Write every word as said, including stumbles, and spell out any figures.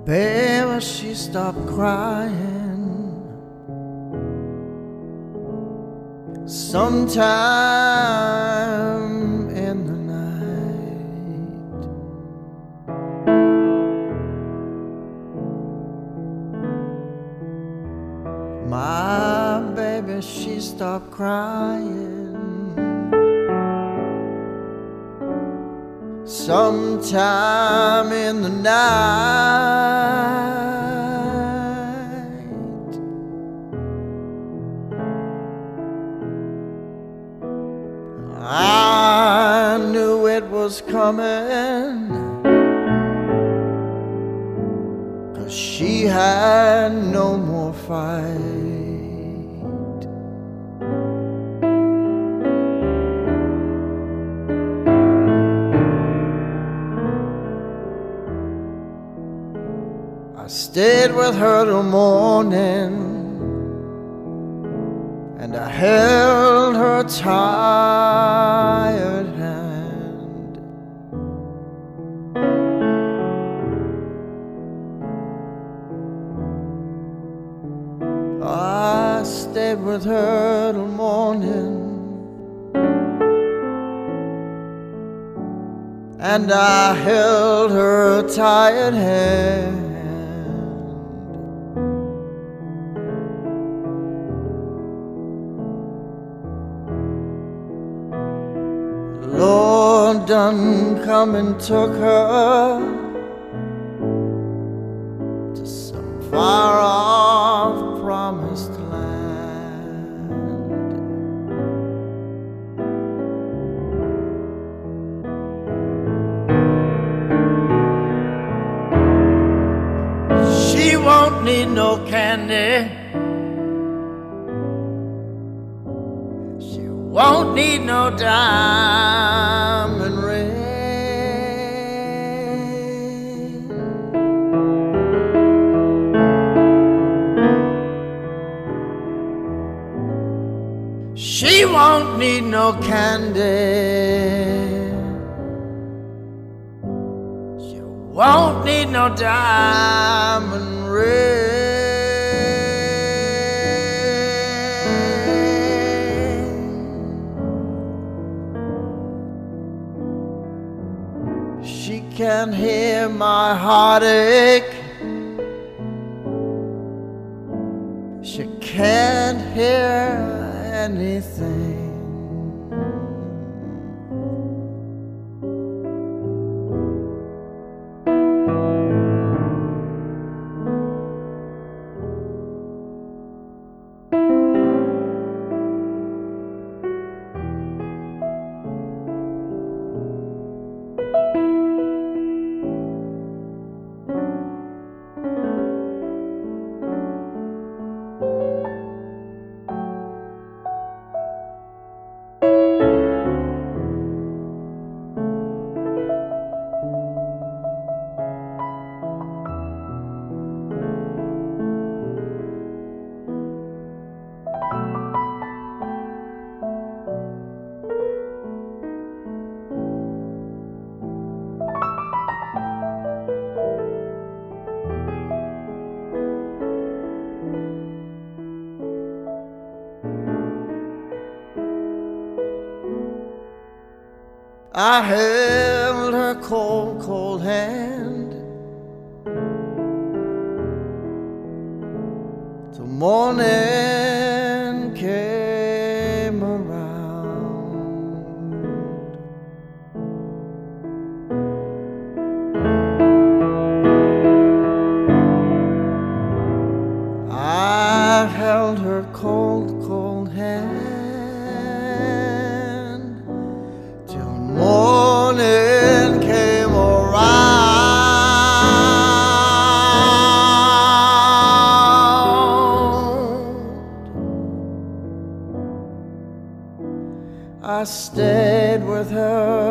Baby, she stopped crying sometime in the night. My baby, she stopped crying sometime in the night. I knew it was coming, 'cause she had no more fight. I stayed with her till morning, and I held her tired hand. I stayed with her till morning, and I held her tired hand. Lord done come and took her to some far off promised land. She won't need no candy, won't need no diamond ring. She won't need no candy, she won't need no diamond ring. She can't hear my heartache, she can't hear anything. I held her cold, cold hand till morning came around. I held her cold, cold hand morning came around. I stayed with her